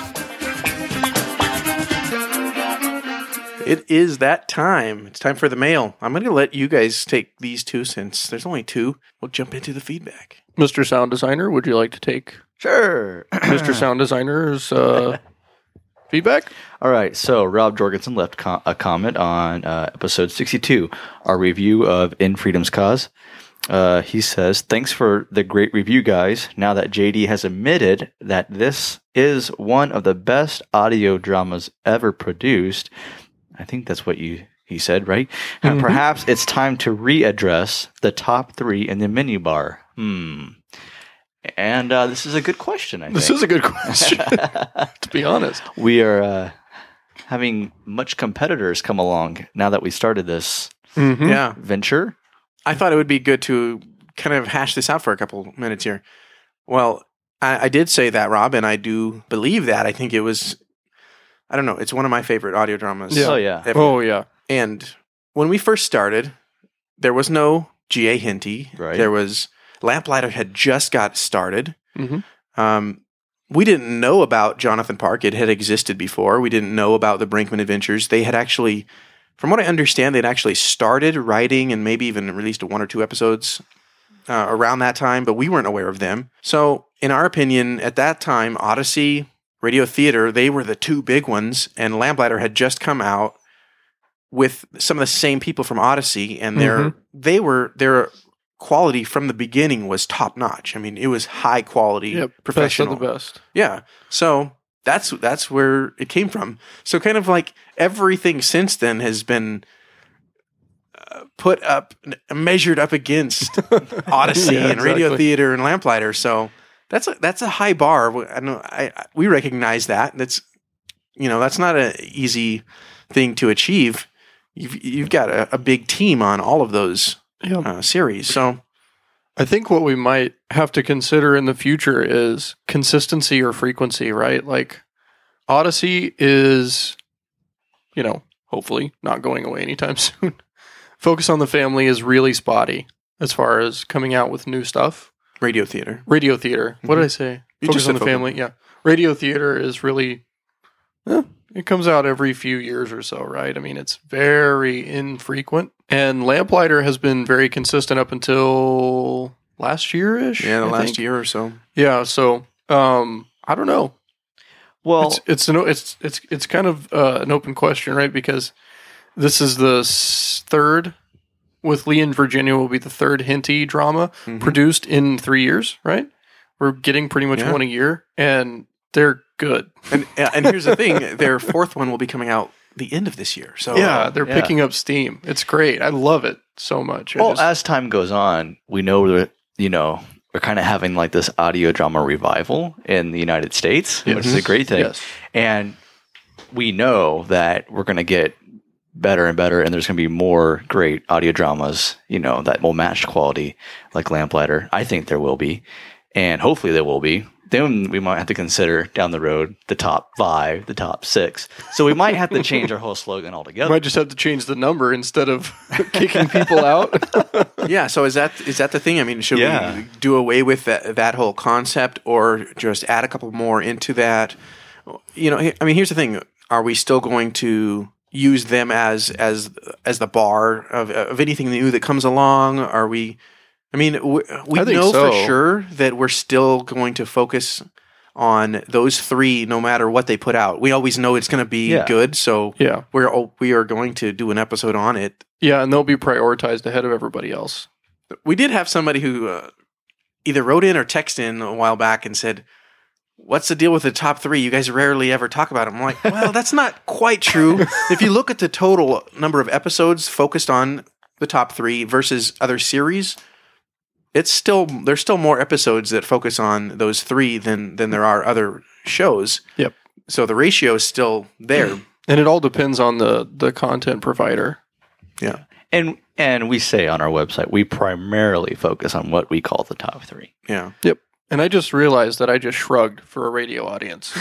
It is that time. It's time for the mail. I'm going to let you guys take these two since there's only two. We'll jump into the feedback.
Mister Sound Designer, would you like to take
Sure.
Mister Sound Designer's uh, feedback?
All right. So Rob Jorgensen left com- a comment on uh, episode sixty-two, our review of In Freedom's Cause. Uh, he says, thanks for the great review, guys. Now that J D has admitted that this is one of the best audio dramas ever produced, I think that's what you he said, right?
Mm-hmm.
And perhaps it's time to readdress the top three in the menu bar. Hmm. And uh, this is a good question, I think.
This is a good question, to be honest.
We are uh, having much competitors come along now that we started this
Mm-hmm.
Yeah.
venture.
I thought it would be good to kind of hash this out for a couple minutes here. Well, I, I did say that, Rob, and I do believe that. I think it was, I don't know, it's one of my favorite audio dramas.
Yeah.
Oh, yeah.
ever.
Oh, yeah.
And when we first started, there was no G A Hinty.
Right.
There was, Lamplighter had just got started.
Mm-hmm.
Um, we didn't know about Jonathan Park. It had existed before. We didn't know about the Brinkman Adventures. They had actually, from what I understand, they'd actually started writing and maybe even released one or two episodes uh, around that time, but we weren't aware of them. So, in our opinion, at that time, Odyssey, Radio Theater, they were the two big ones, and Lamplighter had just come out with some of the same people from Odyssey, and their
Mhm.
they were their quality from the beginning was top notch. I mean, it was high quality,
Yep.
professional.
Best of the best.
Yeah. So that's that's where it came from. So kind of like everything since then has been uh, put up, measured up against Odyssey
Yeah,
and Radio
exactly.
Theater and Lamplighter. So that's a, that's a high bar. I know I, I we recognize that. That's you know that's not an easy thing to achieve. You've you've got a, a big team on all of those
Yeah.
uh, series. So
I think what we might have to consider in the future is consistency or frequency, right? Like Odyssey is, you know, hopefully not going away anytime soon. Focus on the Family is really spotty as far as coming out with new stuff.
Radio Theater.
Radio Theater. What did I say?
You
Focus
just
on
said
the
Focus.
Family. Yeah. Radio Theater is really, eh, it comes out every few years or so, right? I mean, it's very infrequent. And Lamplighter has been very consistent up until last year-ish.
Yeah, the
I
last
think.
year or so.
Yeah, so um, I don't know.
Well,
It's it's an, o- it's it's it's kind of uh, an open question, right? Because this is the s- third with Lee and Virginia will be the third Hinty drama
Mhm.
produced in three years, right? We're getting pretty much
Yeah.
one a year, and they're good.
And and here's the thing: their fourth one will be coming out the end of this year. So
yeah, they're
yeah.
picking up steam. It's great. I love it so much. I
Well,
just-
as time goes on, we know that, you know, we're kind of having like this audio drama revival in the United States,
Yes.
which is a great thing.
Yes.
And we know that we're going to get better and better, and there's going to be more great audio dramas, you know, that will match quality, like Lamplighter. I think there will be, and hopefully there will be. Then we might have to consider down the road the top five, the top six. So we might have to change our whole slogan altogether.
might just have to change the number instead of kicking people out.
yeah. So is that is that the thing? I mean, should
Yeah.
we do away with that that whole concept, or just add a couple more into that? You know, I mean, here's the thing: are we still going to use them as as as the bar of of anything new that comes along? Are we? I mean, we, we
I think
know
so.
for sure that we're still going to focus on those three, no matter what they put out. We always know it's going to be
Yeah.
good, so
Yeah.
we're oh, we are going to do an episode on it.
Yeah, and they'll be prioritized ahead of everybody else.
We did have somebody who uh, either wrote in or texted in a while back and said, "What's the deal with the top three? You guys rarely ever talk about them." I'm like, well, that's not quite true. If you look at the total number of episodes focused on the top three versus other series, it's still there's still more episodes that focus on those three than than there are other shows.
Yep.
So the ratio is still there.
And it all depends on the, the content provider.
Yeah.
And and we say on our website, we primarily focus on what we call the top three.
Yeah.
Yep. And I just realized that I just shrugged for a radio audience.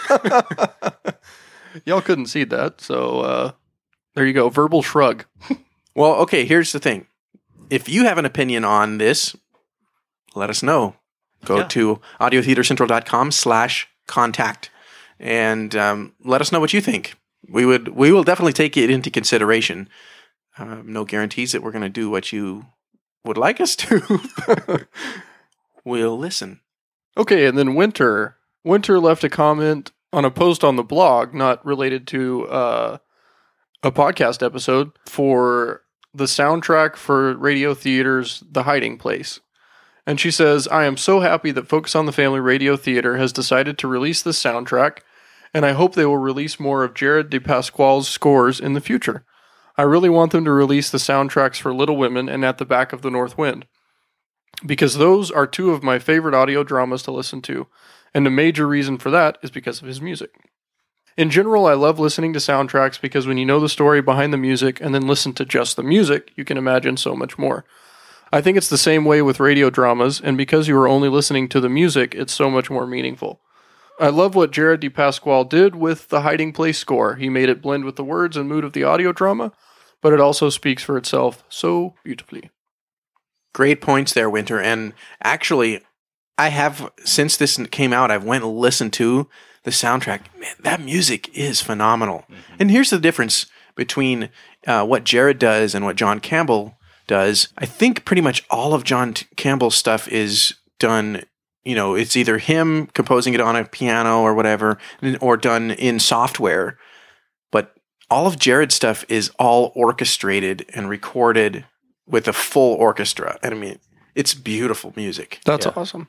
Y'all couldn't see that, so uh, there you go. Verbal shrug.
Well, okay, here's the thing. If you have an opinion on this, let us know. Go
Yeah.
to audiotheatercentral.com slash contact and um, let us know what you think. We would we will definitely take it into consideration. Uh, no guarantees that we're going to do what you would like us to. We'll listen.
Okay, and then Winter. Winter left a comment on a post on the blog, not related to uh, a podcast episode, for the soundtrack for Radio Theater's The Hiding Place. And she says, "I am so happy that Focus on the Family Radio Theater has decided to release this soundtrack, and I hope they will release more of Jared DePasquale's scores in the future. I really want them to release the soundtracks for Little Women and At the Back of the North Wind, because those are two of my favorite audio dramas to listen to, and a major reason for that is because of his music. In general, I love listening to soundtracks because when you know the story behind the music and then listen to just the music, you can imagine so much more. I think it's the same way with radio dramas, and because you are only listening to the music, it's so much more meaningful. I love what Jared DePasquale did with the Hiding Place score. He made it blend with the words and mood of the audio drama, but it also speaks for itself so beautifully."
Great points there, Winter. And actually, I have, since this came out, I've went and listened to the soundtrack. Man, that music is phenomenal. Mm-hmm. And here's the difference between uh, what Jared does and what John Campbell does. I think pretty much all of John T- Campbell's stuff is done, you know, it's either him composing it on a piano or whatever, or done in software. But all of Jared's stuff is all orchestrated and recorded with a full orchestra. And I mean, it's beautiful music.
That's
Yeah.
awesome.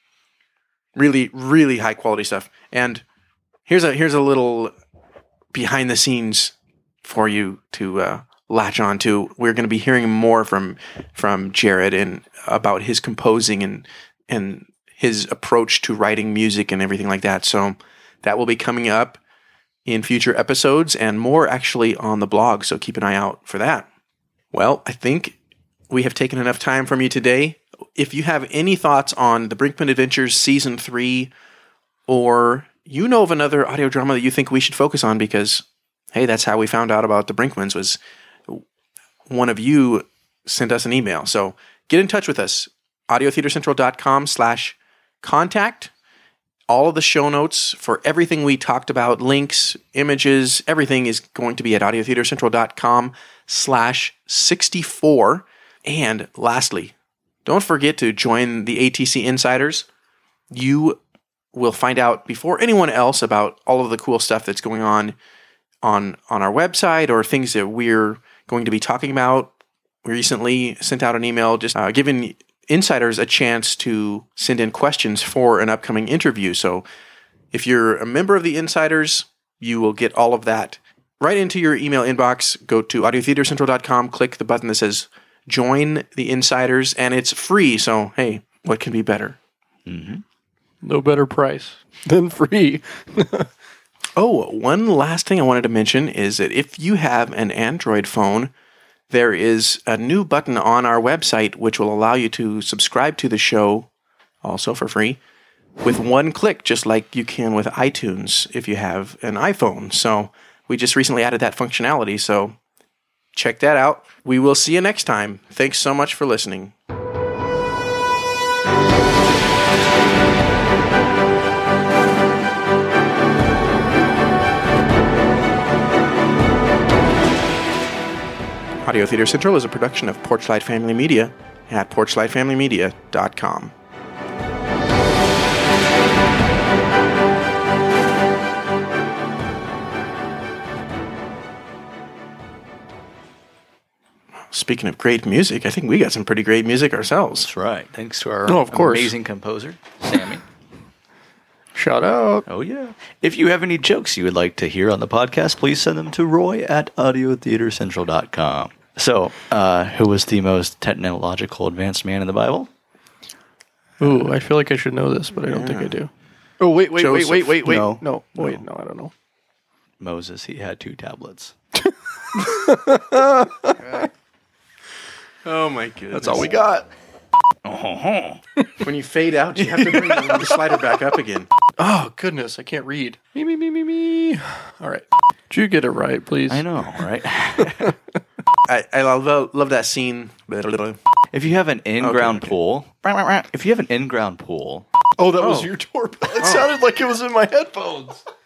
Really, really high quality stuff. And here's a here's a little behind the scenes for you to uh, latch on to. We're going to be hearing more from from Jared and about his composing and and his approach to writing music and everything like that. So that will be coming up in future episodes and more actually on the blog. So keep an eye out for that. Well, I think we have taken enough time from you today. If you have any thoughts on the Brinkman Adventures Season three, or you know of another audio drama that you think we should focus on, because, hey, that's how we found out about the Brinkmans, was one of you sent us an email. So get in touch with us, audiotheatercentral.com slash contact. All of the show notes for everything we talked about, links, images, everything is going to be at audiotheatercentral.com slash 64. And lastly, don't forget to join the A T C Insiders. You will find out before anyone else about all of the cool stuff that's going on on, on our website, or things that we're going to be talking about. We recently sent out an email just uh, giving insiders a chance to send in questions for an upcoming interview. So if you're a member of the insiders, you will get all of that right into your email inbox. Go to audio theater central dot com, click the button that says join the insiders, and it's free. So, hey, what can be better?
Mm-hmm.
No better price than free.
Oh, one last thing I wanted to mention is that if you have an Android phone, there is a new button on our website which will allow you to subscribe to the show, also for free, with one click, just like you can with iTunes if you have an iPhone. So we just recently added that functionality, so check that out. We will see you next time. Thanks so much for listening. Audio Theater Central is a production of Porchlight Family Media at porchlight family media dot com. Speaking of great music, I think we got some pretty great music ourselves.
That's right. Thanks to our
oh, of course.
amazing composer, Sammy.
Shout out.
Oh, yeah. If you have any jokes you would like to hear on the podcast, please send them to Roy at audio theater central dot com. So, uh, who was the most technological advanced man in the Bible?
Ooh, I feel like I should know this, but I don't yeah. think I do. Oh, wait, wait,
Joseph.
wait, wait, wait, wait.
No.
No,
no.
wait, no, I don't know.
Moses, he had two tablets.
Oh, my goodness.
That's all we got.
Oh,
when you fade out, you have to bring the slider back up again.
Oh, goodness, I can't read. Me, me, me, me, me. All right. Did you get it right, please?
I know, right?
I, I love, love that scene.
If you have an in-ground
okay, okay.
pool, if you have an in-ground pool.
Oh, that
oh.
was your doorbell. It oh. sounded like it was in my headphones.